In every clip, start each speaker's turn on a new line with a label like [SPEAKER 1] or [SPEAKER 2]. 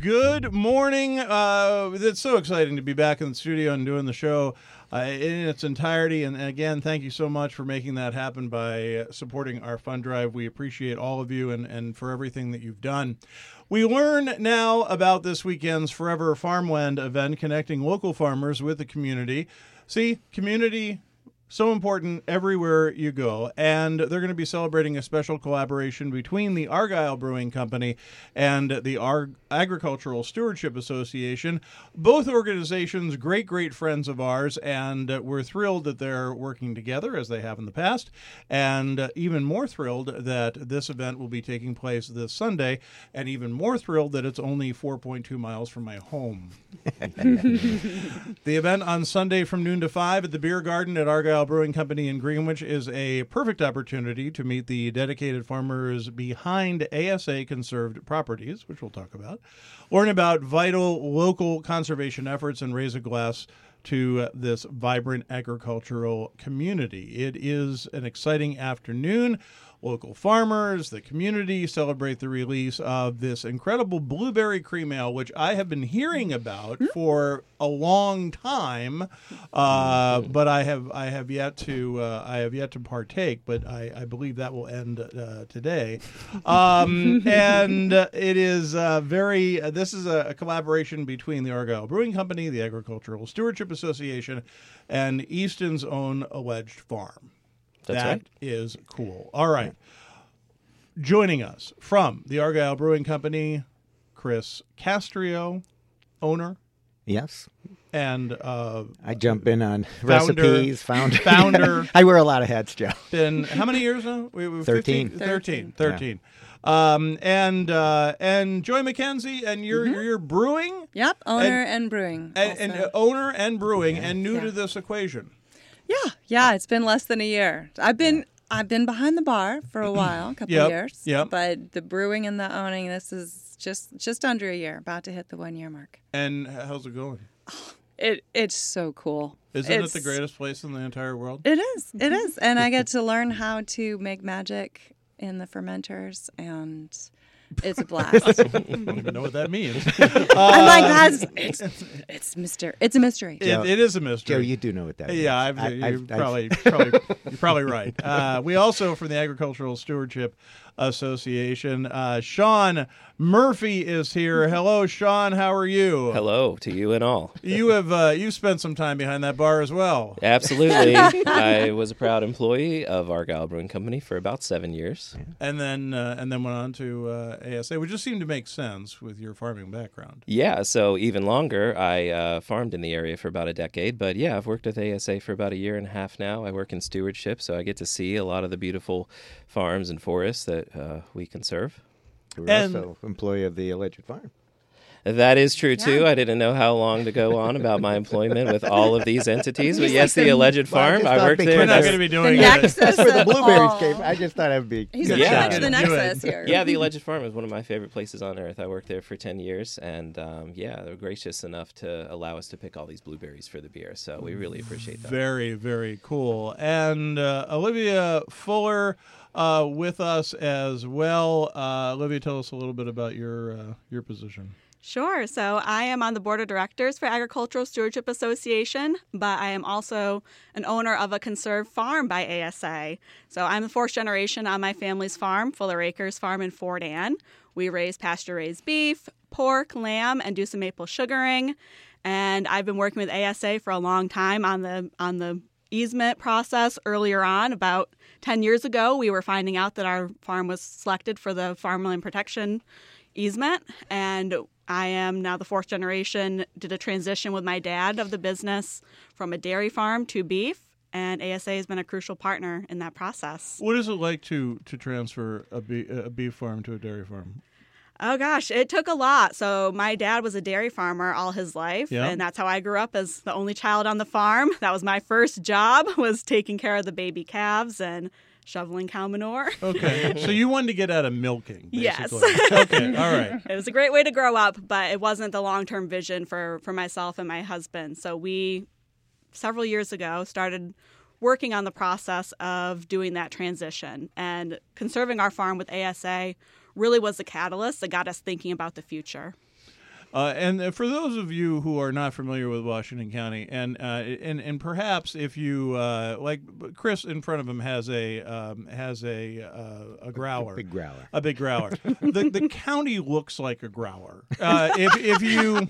[SPEAKER 1] Good morning. It's so exciting to be back in the studio and doing the show in its entirety. And again, thank you so much for making that happen by supporting our fund drive. We appreciate all of you and for everything that you've done. We learn now about this weekend's Forever Farmland event, connecting local farmers with the community. See, community, so important everywhere you go. And they're going to be celebrating a special collaboration between the Argyle Brewing Company and the Agricultural Stewardship Association. Both organizations, great friends of ours, and we're thrilled that they're working together as they have in the past, and even more thrilled that this event will be taking place this Sunday, and even more thrilled that it's only 4.2 miles from my home. The event on Sunday from noon to 5 at the Beer Garden at Argyle Brewing Company in Greenwich is a perfect opportunity to meet the dedicated farmers behind ASA Conserved Properties, which we'll talk about, learn about vital local conservation efforts, and raise a glass to this vibrant agricultural community. It is an exciting afternoon. Local farmers, the community celebrate the release of this incredible blueberry cream ale, which I have been hearing about for a long time, but I have yet to partake. But I believe that will end today, and it is This is a collaboration between the Argyle Brewing Company, the Agricultural Stewardship Association, and Easton's own Alleged Farm.
[SPEAKER 2] That's right.
[SPEAKER 1] That is cool. All right. Joining us from the Argyle Brewing Company, Chris Castrio, owner.
[SPEAKER 3] Yes.
[SPEAKER 1] And
[SPEAKER 3] I jump in on recipes,
[SPEAKER 1] founder.
[SPEAKER 3] I wear a lot of hats, Joe.
[SPEAKER 1] Been how many years now?
[SPEAKER 3] 13.
[SPEAKER 1] 13.
[SPEAKER 3] Yeah.
[SPEAKER 1] And Joy McKenzie, and you're brewing?
[SPEAKER 4] Yep, owner and brewing.
[SPEAKER 1] And owner and brewing, and new to this equation.
[SPEAKER 4] Yeah, it's been less than a year. I've been behind the bar for a while, a couple of years.
[SPEAKER 1] Yep.
[SPEAKER 4] But the brewing and the owning, this is just under a year, about to hit the 1 year mark.
[SPEAKER 1] And how's it going?
[SPEAKER 4] It's so cool.
[SPEAKER 1] Isn't it the greatest place in the entire world?
[SPEAKER 4] It is. It is. And I get to learn how to make magic in the fermenters, and it's a blast.
[SPEAKER 1] I don't even know what that means.
[SPEAKER 4] I'm like, it's a mystery.
[SPEAKER 1] It is a mystery.
[SPEAKER 3] Joe, you do know what that is.
[SPEAKER 1] Yeah, you're probably right. We also, from the Agricultural Stewardship Association, Sean Murphy is here. Hello, Sean. How are you?
[SPEAKER 2] Hello to you and all.
[SPEAKER 1] You've spent some time behind that bar as well.
[SPEAKER 2] Absolutely. I was a proud employee of Argyle Brewing Company for about 7 years.
[SPEAKER 1] And then went on to ASA, which just seemed to make sense with your farming background.
[SPEAKER 2] Yeah, so even longer. I farmed in the area for about a decade, but yeah, I've worked with ASA for about a year and a half now. I work in stewardship, so I get to see a lot of the beautiful farms and forests that we conserve.
[SPEAKER 3] We're also employee of the Alleged Farm.
[SPEAKER 2] That is true, too. I didn't know how long to go on about my employment with all of these entities. But yes, the Alleged Farm, I worked there.
[SPEAKER 1] We're not going to be doing
[SPEAKER 4] That's
[SPEAKER 3] where the blueberries came. I just thought it would be.
[SPEAKER 4] He's pretty much the nexus here.
[SPEAKER 2] Yeah, the Alleged Farm is one of my favorite places on earth. I worked there for 10 years, and they were gracious enough to allow us to pick all these blueberries for the beer. So we really appreciate that.
[SPEAKER 1] Very, very cool. And Olivia Fuller with us as well. Olivia, tell us a little bit about your position.
[SPEAKER 5] Sure. So I am on the board of directors for Agricultural Stewardship Association, but I am also an owner of a conserved farm by ASA. So I'm the fourth generation on my family's farm, Fuller Acres Farm in Fort Anne. We raise pasture-raised beef, pork, lamb, and do some maple sugaring. And I've been working with ASA for a long time on the easement process. Earlier on, about 10 years ago, we were finding out that our farm was selected for the farmland protection easement, and I am now the fourth generation, did a transition with my dad of the business from a dairy farm to beef, and ASA has been a crucial partner in that process.
[SPEAKER 1] What is it like to transfer a beef farm to a dairy farm?
[SPEAKER 5] Oh, gosh, it took a lot. So my dad was a dairy farmer all his life, and that's how I grew up as the only child on the farm. That was my first job, was taking care of the baby calves and shoveling cow manure.
[SPEAKER 1] Okay. So you wanted to get out of milking, basically.
[SPEAKER 5] Yes.
[SPEAKER 1] Okay. All right.
[SPEAKER 5] It was a great way to grow up, but it wasn't the long-term vision for myself and my husband. So we, several years ago, started working on the process of doing that transition. And conserving our farm with ASA really was the catalyst that got us thinking about the future.
[SPEAKER 1] And for those of you who are not familiar with Washington County, and perhaps if you like, Chris in front of him has a growler,
[SPEAKER 3] a big growler.
[SPEAKER 1] The county looks like a growler. If you,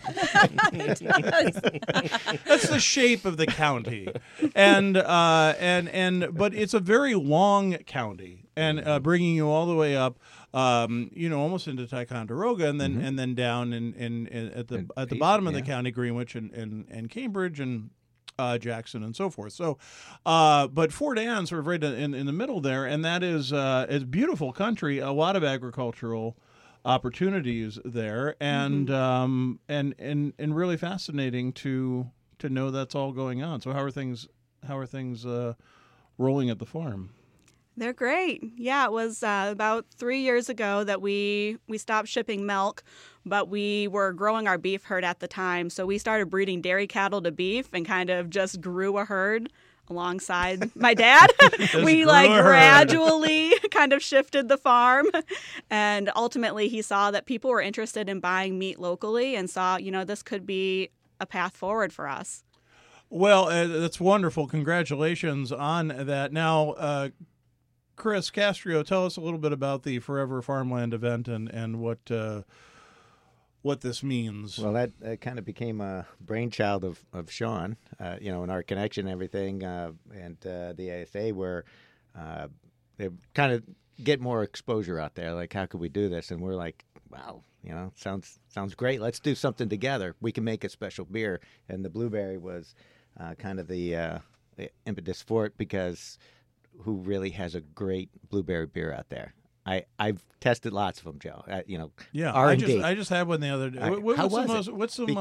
[SPEAKER 1] that's the shape of the county, and but it's a very long county, and bringing you all the way up. Almost into Ticonderoga, and then down at the bottom of the county, Greenwich and Cambridge and Jackson and so forth. So, but Fort Anne sort of right in the middle there, and that is it's beautiful country, a lot of agricultural opportunities there, and really fascinating to know that's all going on. So how are things rolling at the farm?
[SPEAKER 5] They're great. Yeah, it was about 3 years ago that we stopped shipping milk, but we were growing our beef herd at the time. So we started breeding dairy cattle to beef and kind of just grew a herd alongside my dad. We gradually kind of shifted the farm. And ultimately he saw that people were interested in buying meat locally and saw, this could be a path forward for us.
[SPEAKER 1] Well, that's wonderful. Congratulations on that. Now, Chris Castro, tell us a little bit about the Forever Farmland event and what this means.
[SPEAKER 3] Well, that kind of became a brainchild of Sean, and our connection and everything, and the ASA, where they kind of get more exposure out there. Like, how could we do this? And we're like, wow, sounds great. Let's do something together. We can make a special beer. And the blueberry was kind of the impetus for it, because who really has a great blueberry beer out there? I've tested lots of them, Joe.
[SPEAKER 1] Yeah,
[SPEAKER 3] R&D.
[SPEAKER 1] I just had one the other day. What's the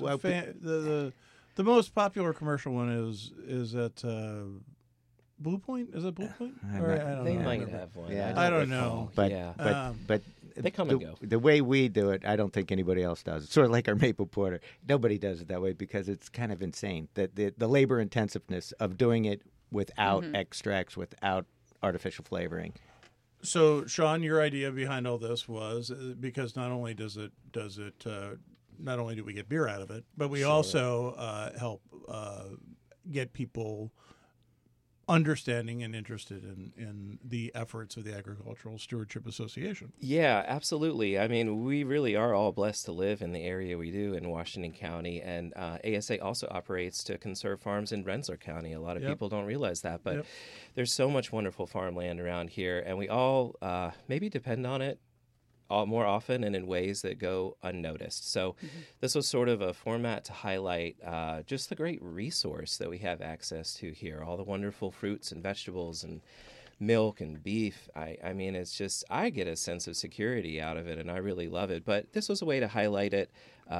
[SPEAKER 1] most popular commercial one is at Blue Point? Is it Blue Point?
[SPEAKER 2] They might have one.
[SPEAKER 3] Yeah.
[SPEAKER 1] I don't know.
[SPEAKER 3] But
[SPEAKER 2] they come and go.
[SPEAKER 3] The way we do it, I don't think anybody else does. It's sort of like our maple porter. Nobody does it that way because it's kind of insane. The labor intensiveness of doing it without extracts, without artificial flavoring.
[SPEAKER 1] So, Sean, your idea behind all this was because not only do we get beer out of it, but we also help get people understanding and interested in the efforts of the Agricultural Stewardship Association.
[SPEAKER 2] Yeah, absolutely. I mean, we really are all blessed to live in the area we do in Washington County, and ASA also operates to conserve farms in Rensselaer County. A lot of people don't realize that, but there's so much wonderful farmland around here, and we all maybe depend on it more often and in ways that go unnoticed. So this was sort of a format to highlight just the great resource that we have access to here, all the wonderful fruits and vegetables and milk and beef. I mean, it's just, I get a sense of security out of it, and I really love it. But this was a way to highlight it.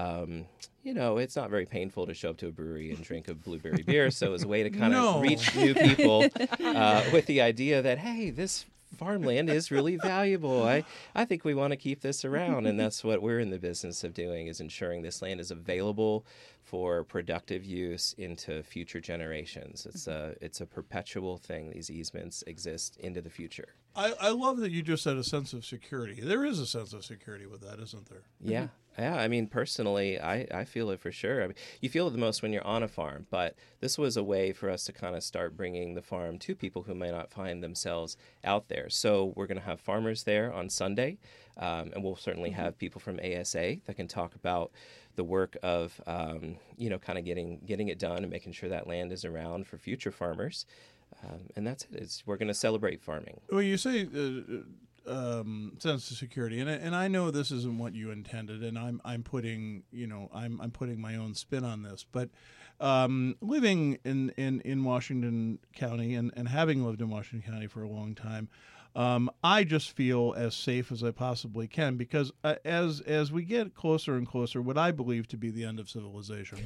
[SPEAKER 2] It's not very painful to show up to a brewery and drink a blueberry beer, so it was a way to kind of reach new people with the idea that, hey, this farmland is really valuable. I think we want to keep this around, and that's what we're in the business of doing, is ensuring this land is available for productive use into future generations. It's a perpetual thing. These easements exist into the future.
[SPEAKER 1] I love that you just said a sense of security. There is a sense of security with that, isn't there?
[SPEAKER 2] Yeah. Yeah, I mean, personally, I feel it for sure. I mean, you feel it the most when you're on a farm, but this was a way for us to kind of start bringing the farm to people who might not find themselves out there. So we're going to have farmers there on Sunday, and we'll certainly have people from ASA that can talk about the work of, kind of getting it done and making sure that land is around for future farmers. And that's it. We're going to celebrate farming.
[SPEAKER 1] Well, you say sense of security, and I know this isn't what you intended, and I'm putting my own spin on this, but living in Washington County and having lived in Washington County for a long time, I just feel as safe as I possibly can, because as we get closer and closer, what I believe to be the end of civilization.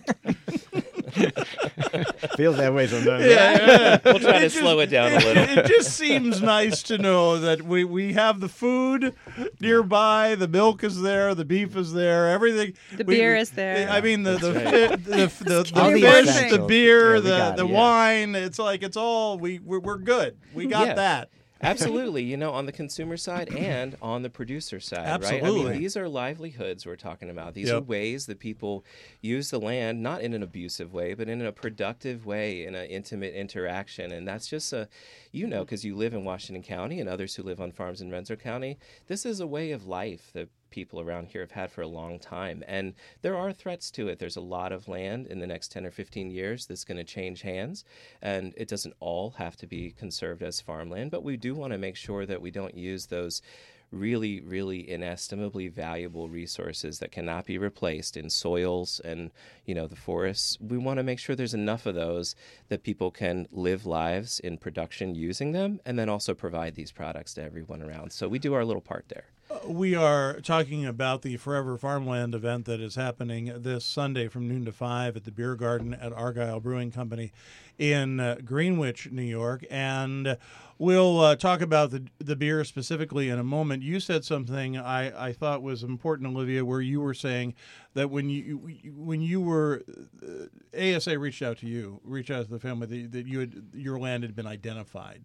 [SPEAKER 3] Feels that way sometimes.
[SPEAKER 2] Yeah. We'll try to slow it down a little.
[SPEAKER 1] It just seems nice to know that we have the food nearby, the milk is there, the beef is there, everything.
[SPEAKER 4] The beer is there.
[SPEAKER 1] I mean, the fish, the beer, the wine. It's like it's all we're good. We got that.
[SPEAKER 2] Absolutely. You know, on the consumer side and on the producer side, right? I
[SPEAKER 1] Absolutely.
[SPEAKER 2] mean, these are livelihoods we're talking about. These are ways that people use the land, not in an abusive way, but in a productive way, in an intimate interaction. And that's just because you live in Washington County and others who live on farms in Rensselaer County, this is a way of life that people around here have had for a long time. And there are threats to it. There's a lot of land in the next 10 or 15 years that's going to change hands. And it doesn't all have to be conserved as farmland, but we do want to make sure that we don't use those really, really inestimably valuable resources that cannot be replaced in soils and, the forests. We want to make sure there's enough of those that people can live lives in production using them and then also provide these products to everyone around. So we do our little part there.
[SPEAKER 1] We are talking about the Forever Farmland event that is happening this Sunday from noon to 5 at the Beer Garden at Argyle Brewing Company in Greenwich, New York. And we'll talk about the beer specifically in a moment. You said something I thought was important, Olivia, where you were saying that when you were ASA reached out to the family that your land had been identified.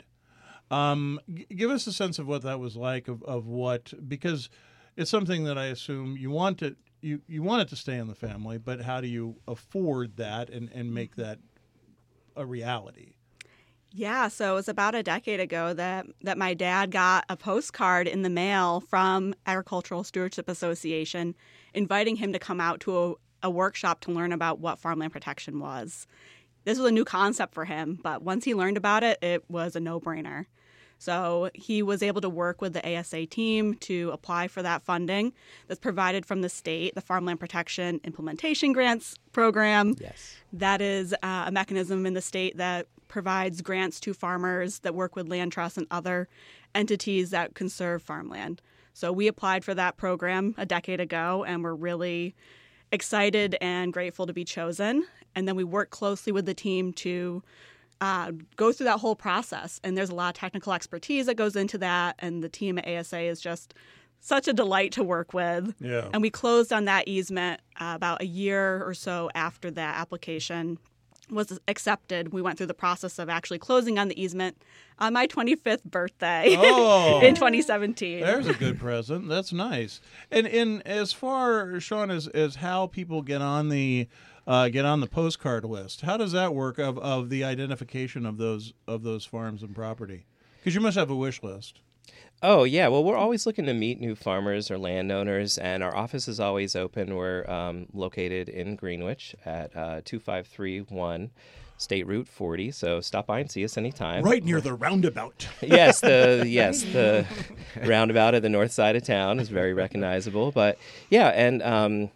[SPEAKER 1] Give us a sense of what that was like, of what, because it's something that I assume you want it to stay in the family, but how do you afford that and make that a reality?
[SPEAKER 5] Yeah, so it was about a decade ago that my dad got a postcard in the mail from Agricultural Stewardship Association inviting him to come out to a workshop to learn about what farmland protection was. This was a new concept for him, but once he learned about it, it was a no-brainer. So he was able to work with the ASA team to apply for that funding that's provided from the state, the Farmland Protection Implementation Grants Program.
[SPEAKER 3] Yes.
[SPEAKER 5] That is a mechanism in the state that provides grants to farmers that work with land trusts and other entities that conserve farmland. So we applied for that program a decade ago, and we're really excited and grateful to be chosen. And then we work closely with the team to go through that whole process. And there's a lot of technical expertise that goes into that. And the team at ASA is just such a delight to work with.
[SPEAKER 1] Yeah.
[SPEAKER 5] And we closed on that easement about a year or so after that application was accepted. We went through the process of actually closing on the easement on my 25th birthday in 2017.
[SPEAKER 1] There's a good present. That's nice. And as far, Sean, as how people get on the postcard list, how does that work of the identification of those farms and property? Because you must have a wish list.
[SPEAKER 2] Oh, yeah. Well, we're always looking to meet new farmers or landowners, and our office is always open. We're located in Greenwich at 2531 State Route 40, so stop by and see us anytime.
[SPEAKER 1] Right near the roundabout.
[SPEAKER 2] Yes, the roundabout at the north side of town is very recognizable. But, yeah, and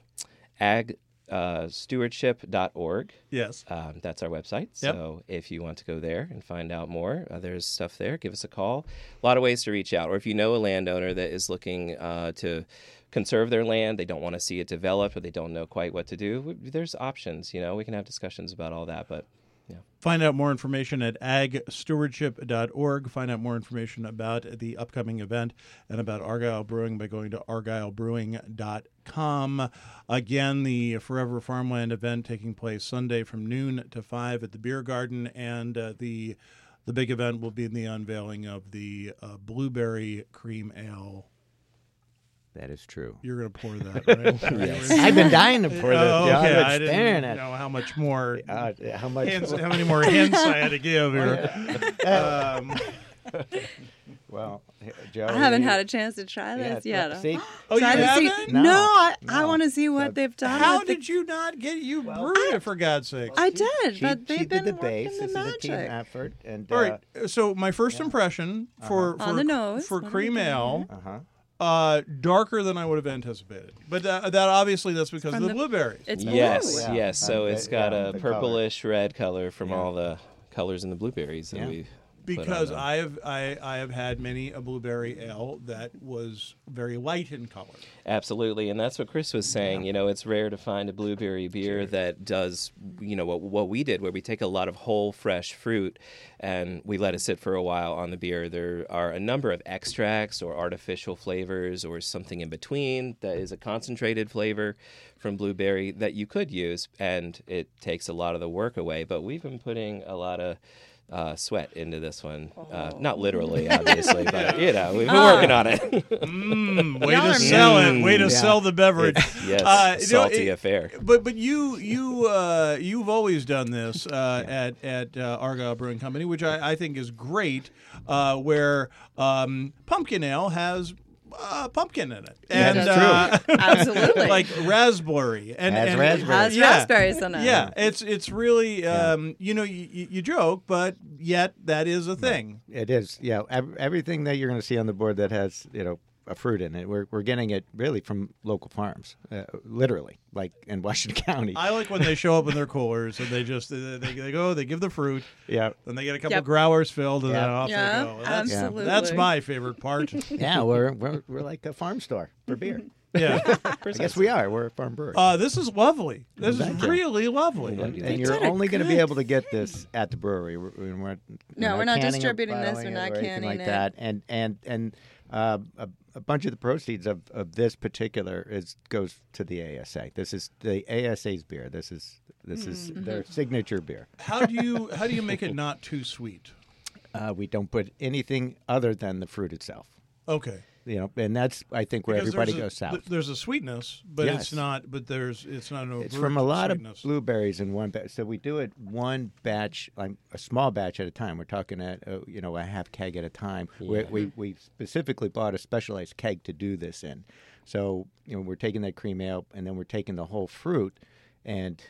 [SPEAKER 2] stewardship.org.
[SPEAKER 1] Yes.
[SPEAKER 2] That's our website.
[SPEAKER 1] Yep.
[SPEAKER 2] So if you want to go there and find out more, there's stuff there. Give us a call. A lot of ways to reach out. Or if you know a landowner that is looking to conserve their land, they don't want to see it developed, or they don't know quite what to do, there's options. We can have discussions about all that. But
[SPEAKER 1] find out more information at agstewardship.org. Find out more information about the upcoming event and about Argyle Brewing by going to argylebrewing.com. Again, the Forever Farmland event taking place Sunday from noon to 5 at the Beer Garden, and the big event will be in the unveiling of the Blueberry Cream Ale.
[SPEAKER 3] That is true.
[SPEAKER 1] You're going to pour that, right?
[SPEAKER 3] Yes. I've been dying to pour this.
[SPEAKER 1] Oh,
[SPEAKER 3] John.
[SPEAKER 1] okay.
[SPEAKER 3] I've
[SPEAKER 1] I
[SPEAKER 3] been staring
[SPEAKER 1] didn't
[SPEAKER 3] at
[SPEAKER 1] know how much more
[SPEAKER 3] how much.
[SPEAKER 1] how many more hints I had to give here.
[SPEAKER 3] Well, Joe,
[SPEAKER 4] I haven't had a chance to try this yet.
[SPEAKER 3] See,
[SPEAKER 1] Oh, you
[SPEAKER 4] Try to see-
[SPEAKER 1] haven't?
[SPEAKER 3] No.
[SPEAKER 4] I
[SPEAKER 3] No.
[SPEAKER 4] want to see what they've done.
[SPEAKER 1] How
[SPEAKER 4] with the-
[SPEAKER 1] did you not get you brewed it, for God's sake?
[SPEAKER 4] I did,
[SPEAKER 3] she,
[SPEAKER 4] but they've
[SPEAKER 3] she
[SPEAKER 4] been
[SPEAKER 3] did the
[SPEAKER 4] working
[SPEAKER 3] base.
[SPEAKER 4] the
[SPEAKER 3] This is a team
[SPEAKER 4] magic.
[SPEAKER 3] effort, and
[SPEAKER 1] All right. So my first impression for
[SPEAKER 4] On the nose,
[SPEAKER 1] for
[SPEAKER 4] what are
[SPEAKER 1] cream
[SPEAKER 4] we doing
[SPEAKER 1] ale,
[SPEAKER 3] uh-huh.
[SPEAKER 1] darker than I would have anticipated. But that obviously that's because
[SPEAKER 4] From
[SPEAKER 1] of the
[SPEAKER 4] the-
[SPEAKER 1] blueberries.
[SPEAKER 4] It's
[SPEAKER 2] yes,
[SPEAKER 4] blue.
[SPEAKER 3] Yeah.
[SPEAKER 2] yes. So it's got
[SPEAKER 3] yeah,
[SPEAKER 2] a
[SPEAKER 3] the color.
[SPEAKER 2] purplish red color from
[SPEAKER 3] Yeah.
[SPEAKER 2] all the colors in the blueberries that
[SPEAKER 3] Yeah.
[SPEAKER 2] we've
[SPEAKER 1] Because
[SPEAKER 2] put on
[SPEAKER 1] I have had many a blueberry ale that was very light in color.
[SPEAKER 2] Absolutely, and that's what Chris was saying. It's rare to find a blueberry beer that does, what we did, where we take a lot of whole, fresh fruit and we let it sit for a while on the beer. There are a number of extracts or artificial flavors or something in between that is a concentrated flavor from blueberry that you could use, and it takes a lot of the work away. But we've been putting a lot of sweat into this one. Not literally, obviously, but you know, we've been working on it.
[SPEAKER 1] Way
[SPEAKER 4] Y'all
[SPEAKER 1] to
[SPEAKER 4] are
[SPEAKER 1] sell it. Way to sell the beverage.
[SPEAKER 2] Yes,
[SPEAKER 1] you know,
[SPEAKER 2] salty affair.
[SPEAKER 1] But you've always done this at Argyle Brewing Company, which I think is great. Where pumpkin ale has pumpkin in it, and
[SPEAKER 3] that's
[SPEAKER 4] true. Absolutely.
[SPEAKER 1] like raspberry and
[SPEAKER 3] raspberry.
[SPEAKER 4] It has
[SPEAKER 1] yeah.
[SPEAKER 4] raspberries in it.
[SPEAKER 1] Yeah, it's really you know, you joke, but yet that is a thing.
[SPEAKER 3] It is, yeah. Everything that you're going to see on the board that has, a fruit in it, we're getting it really from local farms, literally, like in Washington County.
[SPEAKER 1] I like when they show up in their coolers and they just they go, they give the fruit,
[SPEAKER 3] Yeah,
[SPEAKER 1] then they get a couple
[SPEAKER 4] Yep.
[SPEAKER 1] growers filled, and then
[SPEAKER 3] Yep.
[SPEAKER 1] off
[SPEAKER 4] Yeah,
[SPEAKER 1] they go. That's,
[SPEAKER 4] absolutely.
[SPEAKER 1] that's my favorite part.
[SPEAKER 3] yeah. We're like a farm store for beer.
[SPEAKER 1] Yeah,
[SPEAKER 3] I guess we are. We're a farm brewery.
[SPEAKER 1] this is lovely. This is
[SPEAKER 3] Thank you.
[SPEAKER 1] really lovely.
[SPEAKER 3] And you're
[SPEAKER 4] did a
[SPEAKER 3] only going to be
[SPEAKER 4] good-
[SPEAKER 3] able to get this at the brewery. We're
[SPEAKER 4] not
[SPEAKER 3] canning or
[SPEAKER 4] distributing this,
[SPEAKER 3] bottling
[SPEAKER 4] we're
[SPEAKER 3] it
[SPEAKER 4] not
[SPEAKER 3] or anything
[SPEAKER 4] canning
[SPEAKER 3] like
[SPEAKER 4] it.
[SPEAKER 3] that. And a bunch of the proceeds of this particular goes to the ASA. This is the ASA's beer. This is their signature beer.
[SPEAKER 1] How do you make it not too sweet?
[SPEAKER 3] We don't put anything other than the fruit itself.
[SPEAKER 1] Okay.
[SPEAKER 3] And that's, I think, where
[SPEAKER 1] Because
[SPEAKER 3] everybody
[SPEAKER 1] there's
[SPEAKER 3] goes south.
[SPEAKER 1] There's a sweetness, but
[SPEAKER 3] Yes.
[SPEAKER 1] it's not. But it's not an overt
[SPEAKER 3] It's from a lot
[SPEAKER 1] sweetness.
[SPEAKER 3] of blueberries in one batch. So we do it one batch, like a small batch at a time. We're talking at a half keg at a time.
[SPEAKER 2] Yeah.
[SPEAKER 3] We specifically bought a specialized keg to do this in. So we're taking that cream ale and then we're taking the whole fruit, and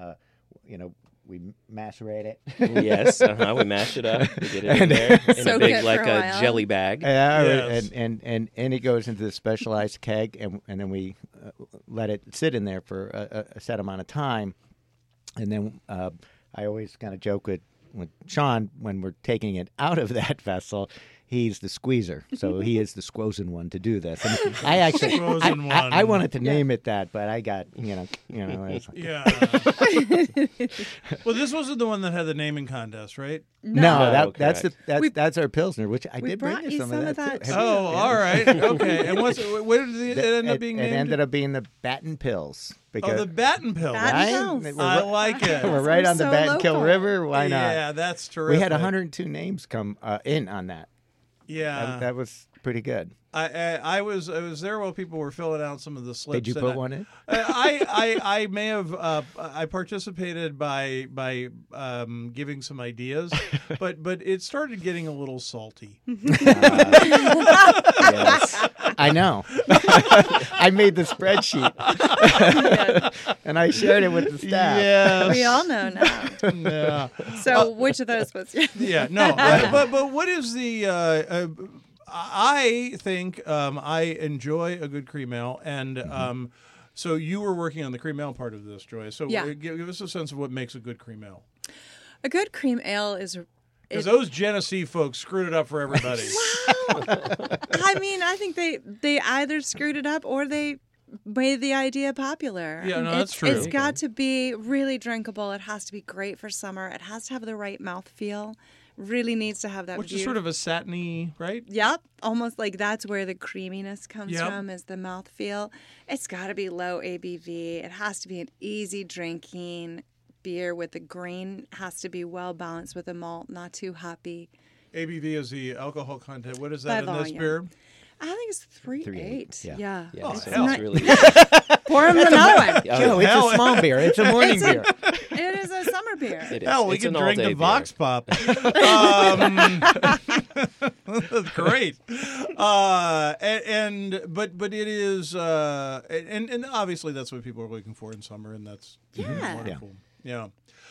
[SPEAKER 3] we macerate it.
[SPEAKER 2] Yes, we mash it up. We get it in there in a
[SPEAKER 4] Soak
[SPEAKER 2] big,
[SPEAKER 4] it for
[SPEAKER 2] like
[SPEAKER 4] a
[SPEAKER 2] a
[SPEAKER 4] while.
[SPEAKER 2] jelly bag.
[SPEAKER 1] Yes.
[SPEAKER 3] and it goes into the specialized keg, and then we let it sit in there for a set amount of time, and then I always kind of joke with Sean when we're taking it out of that vessel. He's the squeezer, so he is the squozen one to do this. And I actually,
[SPEAKER 1] Squozen
[SPEAKER 3] I
[SPEAKER 1] one.
[SPEAKER 3] wanted to name it that, but I got, it's like,
[SPEAKER 1] Yeah. Well, this wasn't the one that had the naming contest, right?
[SPEAKER 3] no,
[SPEAKER 2] correct.
[SPEAKER 3] that's our Pilsner, which I
[SPEAKER 4] We
[SPEAKER 3] did bring
[SPEAKER 4] brought
[SPEAKER 3] you
[SPEAKER 4] you
[SPEAKER 3] some
[SPEAKER 4] some
[SPEAKER 3] of
[SPEAKER 4] of
[SPEAKER 3] that.
[SPEAKER 4] that
[SPEAKER 3] too.
[SPEAKER 4] too.
[SPEAKER 3] Have you?
[SPEAKER 1] Oh,
[SPEAKER 3] Yeah.
[SPEAKER 1] all right. Okay. And where did it end up being
[SPEAKER 3] It
[SPEAKER 1] named?
[SPEAKER 3] ended up being the Batten Pills.
[SPEAKER 1] Oh, the Batten Pill.
[SPEAKER 4] Batten
[SPEAKER 3] Right?
[SPEAKER 4] Pills.
[SPEAKER 1] I like it.
[SPEAKER 3] We're right
[SPEAKER 4] We're
[SPEAKER 3] on the
[SPEAKER 4] so
[SPEAKER 3] Battenkill
[SPEAKER 4] local.
[SPEAKER 3] River. Why not?
[SPEAKER 1] Yeah, that's terrific.
[SPEAKER 3] We had 102 names come in on that.
[SPEAKER 1] Yeah.
[SPEAKER 3] That was pretty good.
[SPEAKER 1] I was there while people were filling out some of the slips.
[SPEAKER 3] Did you
[SPEAKER 1] and
[SPEAKER 3] put one in?
[SPEAKER 1] I may have I participated by giving some ideas, but it started getting a little salty.
[SPEAKER 3] Yes. I know. I made the spreadsheet. And I shared it with the staff.
[SPEAKER 1] Yes.
[SPEAKER 4] We all know now.
[SPEAKER 1] Yeah.
[SPEAKER 4] So which of those was
[SPEAKER 1] Yeah. No. But what is the? I think I enjoy a good cream ale, and so you were working on the cream ale part of this, Joy. So
[SPEAKER 4] Yeah.
[SPEAKER 1] give us a sense of what makes a good cream ale.
[SPEAKER 4] A good cream ale is
[SPEAKER 1] Because those Genesee folks screwed it up for everybody.
[SPEAKER 4] I mean, I think they either screwed it up or they made the idea popular.
[SPEAKER 1] Yeah, no, that's true.
[SPEAKER 4] It's got to be really drinkable. It has to be great for summer. It has to have the right mouthfeel. Really needs to have that.
[SPEAKER 1] Which is sort of a satiny, right?
[SPEAKER 4] Yep, almost like that's where the creaminess comes
[SPEAKER 1] Yep.
[SPEAKER 4] from, is the mouthfeel. It's got to be low ABV. It has to be an easy drinking beer with the grain. Has to be well balanced with the malt, not too hoppy.
[SPEAKER 1] ABV is the alcohol content. What is that
[SPEAKER 4] By
[SPEAKER 1] in this
[SPEAKER 4] volume.
[SPEAKER 1] beer?
[SPEAKER 4] I think it's 3.8.
[SPEAKER 3] yeah.
[SPEAKER 4] Yeah.
[SPEAKER 2] Yeah,
[SPEAKER 1] Oh,
[SPEAKER 2] so
[SPEAKER 1] hell.
[SPEAKER 2] it's really
[SPEAKER 4] Pour him another one.
[SPEAKER 3] Joe, it's a small beer. It's a morning beer.
[SPEAKER 4] It is a summer beer.
[SPEAKER 2] It is.
[SPEAKER 1] Hell, we
[SPEAKER 2] It's
[SPEAKER 1] can
[SPEAKER 2] an
[SPEAKER 1] drink
[SPEAKER 2] all-day
[SPEAKER 1] the
[SPEAKER 2] beer.
[SPEAKER 1] Vox Pop. That's great. But it is, and obviously that's what people are looking for in summer, and that's
[SPEAKER 4] Yeah.
[SPEAKER 1] wonderful. Yeah.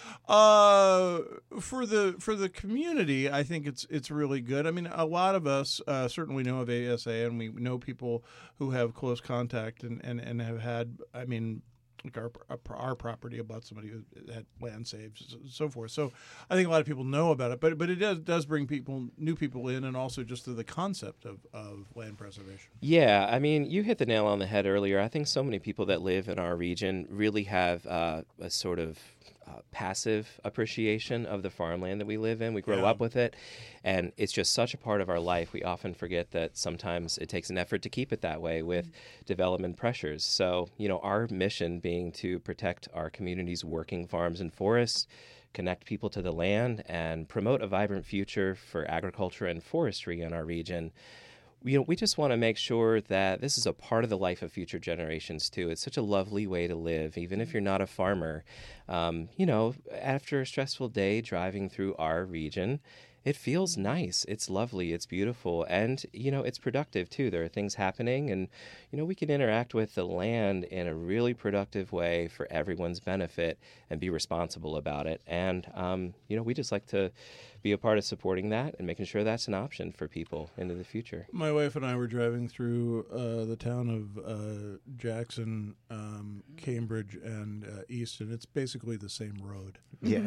[SPEAKER 1] For the community, I think it's really good. I mean, a lot of us certainly know of ASA, and we know people who have close contact and have had. I mean, like our property about somebody who had land saves, so forth. So I think a lot of people know about it, but it does bring new people in, and also just through the concept of land preservation.
[SPEAKER 2] Yeah, I mean, you hit the nail on the head earlier. I think so many people that live in our region really have a sort of passive appreciation of the farmland that we live in. We grow
[SPEAKER 1] Yeah.
[SPEAKER 2] up with it, and it's just such a part of our life. We often forget that sometimes it takes an effort to keep it that way with development pressures. So, our mission being to protect our community's working farms and forests, connect people to the land, and promote a vibrant future for agriculture and forestry in our region. We just want to make sure that this is a part of the life of future generations too. It's such a lovely way to live, even if you're not a farmer. After a stressful day driving through our region, it feels nice. It's lovely. It's beautiful. And, it's productive, too. There are things happening, and, we can interact with the land in a really productive way for everyone's benefit and be responsible about it. And, we just like to be a part of supporting that and making sure that's an option for people into the future.
[SPEAKER 1] My wife and I were driving through the town of Jackson, Cambridge, and Easton. It's basically the same road.
[SPEAKER 3] Yeah.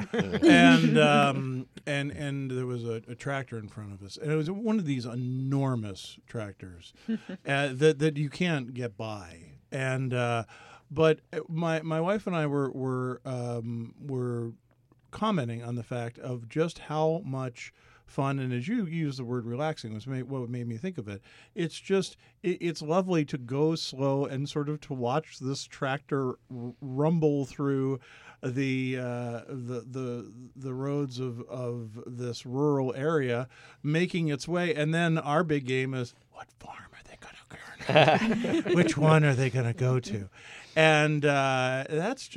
[SPEAKER 1] and there was a tractor in front of us, and it was one of these enormous tractors that you can't get by. And but my wife and I were commenting on the fact of just how much fun, and as you use the word relaxing, was what made me think of it. It's just it's lovely to go slow and sort of to watch this tractor rumble through the roads of this rural area, making its way. And then our big game is, what farm are they going to go to? Which one are they going to go to? And that's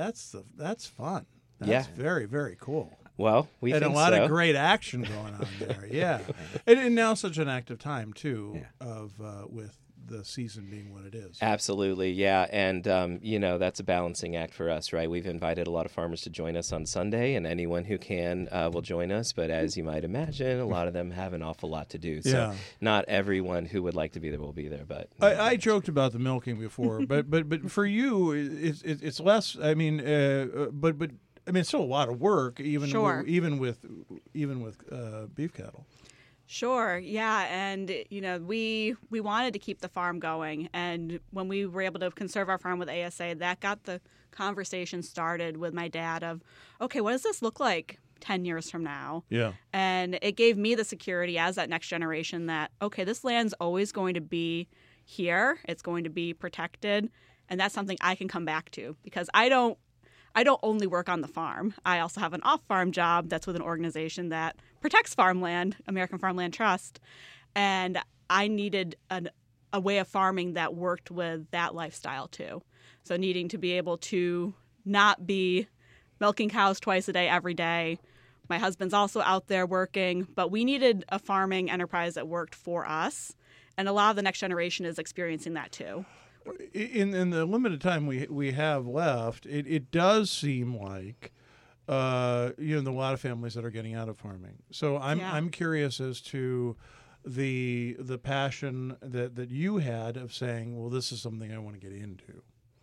[SPEAKER 1] fun. That's very, very cool.
[SPEAKER 2] Well, we
[SPEAKER 1] and
[SPEAKER 2] think
[SPEAKER 1] a lot
[SPEAKER 2] so.
[SPEAKER 1] of great action going on there. Yeah, and now such an active time too, with the season being what it is.
[SPEAKER 2] Absolutely, yeah, and that's a balancing act for us, right? We've invited a lot of farmers to join us on Sunday, and anyone who can will join us. But as you might imagine, a lot of them have an awful lot to do. So not everyone who would like to be there will be there. But
[SPEAKER 1] I joked about the milking before, but for you, it's less. I mean, but. I mean, it's still a lot of work, even with beef cattle.
[SPEAKER 5] Sure, yeah, and we wanted to keep the farm going, and when we were able to conserve our farm with ASA, that got the conversation started with my dad of, okay, what does this look like 10 years from now?
[SPEAKER 1] Yeah,
[SPEAKER 5] and it gave me the security as that next generation that, okay, this land's always going to be here, it's going to be protected, and that's something I can come back to, because I don't only work on the farm. I also have an off-farm job that's with an organization that protects farmland, American Farmland Trust, and I needed a way of farming that worked with that lifestyle too. So needing to be able to not be milking cows twice a day every day. My husband's also out there working, but we needed a farming enterprise that worked for us, and a lot of the next generation is experiencing that too.
[SPEAKER 1] In the limited time we have left, it does seem like a lot of families that are getting out of farming. So I'm curious as to the passion that you had of saying, well, this is something I want to get into.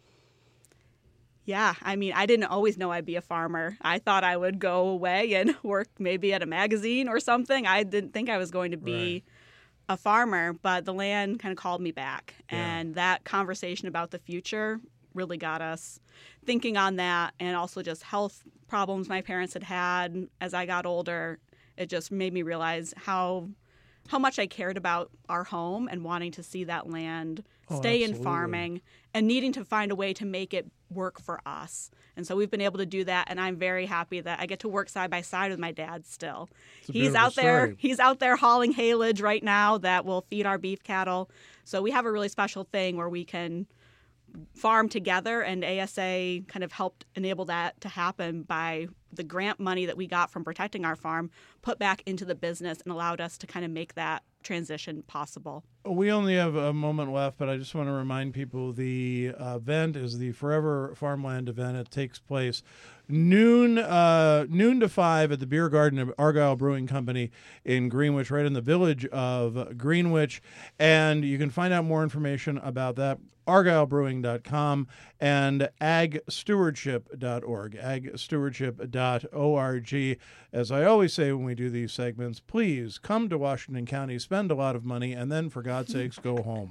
[SPEAKER 5] Yeah, I mean, I didn't always know I'd be a farmer. I thought I would go away and work maybe at a magazine or something. I didn't think I was going to be a farmer, but the land kind of called me back. And that conversation about the future really got us thinking on that, and also just health problems my parents had as I got older. It just made me realize how much I cared about our home and wanting to see that land stay in farming and needing to find a way to make it work for us. And so we've been able to do that, and I'm very happy that I get to work side by side with my dad still. He's out there hauling haylage right now that will feed our beef cattle. So we have a really special thing where we can farm together, and ASA kind of helped enable that to happen by the grant money that we got from protecting our farm put back into the business and allowed us to kind of make that transition possible.
[SPEAKER 1] We only have a moment left, but I just want to remind people the event is the Forever Farmland event. It takes place noon to 5 at the Beer Garden of Argyle Brewing Company in Greenwich, right in the village of Greenwich. And you can find out more information about that, argylebrewing.com and agstewardship.org, agstewardship.org. As I always say when we do these segments, please come to Washington County, spend a lot of money, and then, for God's sakes, go home.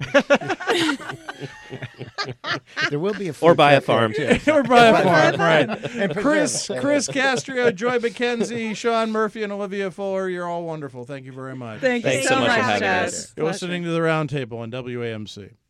[SPEAKER 3] There will be a
[SPEAKER 2] or buy a farm.
[SPEAKER 1] Or buy a farm, right. And Chris Castro, Joy McKenzie, Sean Murphy, and Olivia Fuller, you're all wonderful. Thank you very much.
[SPEAKER 4] Thank you
[SPEAKER 2] so much for having
[SPEAKER 4] Chad.
[SPEAKER 2] us.
[SPEAKER 1] You're listening to The Roundtable on WAMC.